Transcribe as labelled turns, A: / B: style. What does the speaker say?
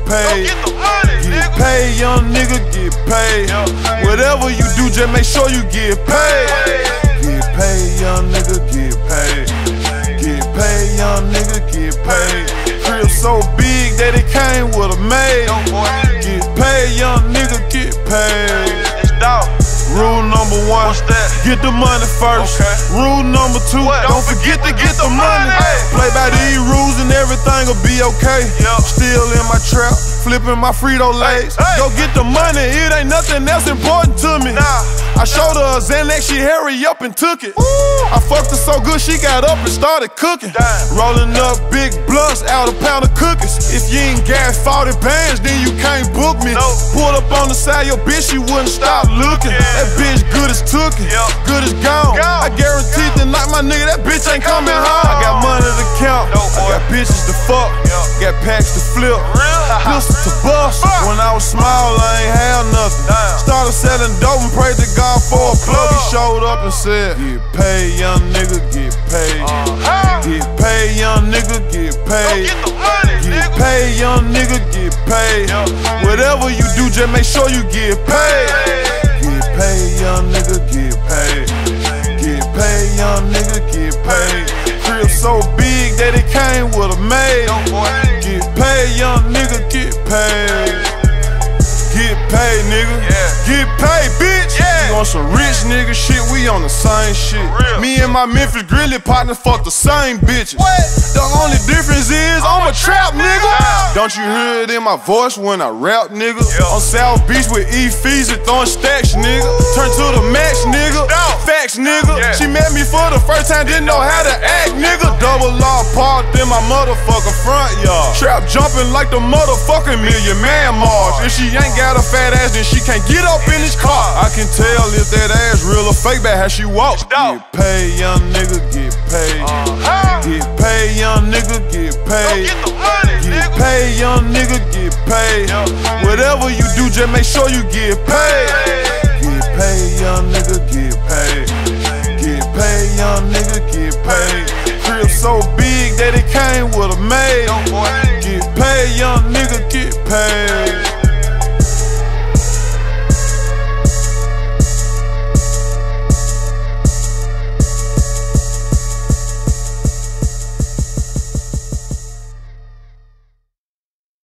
A: paid. Get paid, young nigga, get paid. Whatever you do, just make sure you get paid. Get paid, young nigga, get paid. Get paid, young nigga, get paid. Crib so big that it came with a maid. Get paid, young nigga, get paid. Rule number one, get the money first. Rule number two, don't forget to get the money. Play by these rules and everything will be okay. Still in my trap, flipping my Frito Lays. Go get the money, it ain't nothing else important to me. I showed her a Xanax, she hurry up and took it. I fucked her so good, she got up and started cooking. Rolling up big blunts out a pound of cookies. If you ain't gas 40 bands, then you can't book me. Pulled up on the side, your bitch, she wouldn't stop looking. That bitch good as tookin', good as gone. I guarantee tonight, my nigga, that bitch ain't coming home. I got money to count, I got bitches to fuck, got packs to flip, pistols to bust. When I was small, I ain't had nothing. Started selling dope and prayed to God for a plug. He showed up and said, get paid, young nigga, get paid. Get paid, young nigga, get paid. Get paid, young nigga, get paid. Whatever you do, just make sure you get paid. Get paid, young nigga, get paid. Get paid, young nigga, get paid. Crib so big that it came with a maid. Get paid, young nigga, get paid. Get paid, nigga. Get paid, bitch. You on some rich nigga shit, we on the same shit. Me and my Memphis Grizzly partners fuck the same bitches. The only difference is I'm a trap nigga. Don't you hear it in my voice when I rap, nigga? On South Beach with E-Fees and throwing stacks, nigga. Turn to the max, nigga. Facts, nigga. She met me for the first time, didn't know how to act, nigga. Double law parked in my motherfucking front yard. Trap jumping like the motherfucking Million Man March. If she ain't got a fat ass, then she can't get up in this car. I can tell if that ass real or fake by how she walks. Get paid, young nigga, get paid. Get paid, young nigga, get paid. Get paid, young nigga, get paid. Whatever you do, just make sure you get paid. Get paid, young nigga, get paid. Get paid, young nigga, get paid. Crib so big that it came with a maid. Get paid, young nigga, get paid.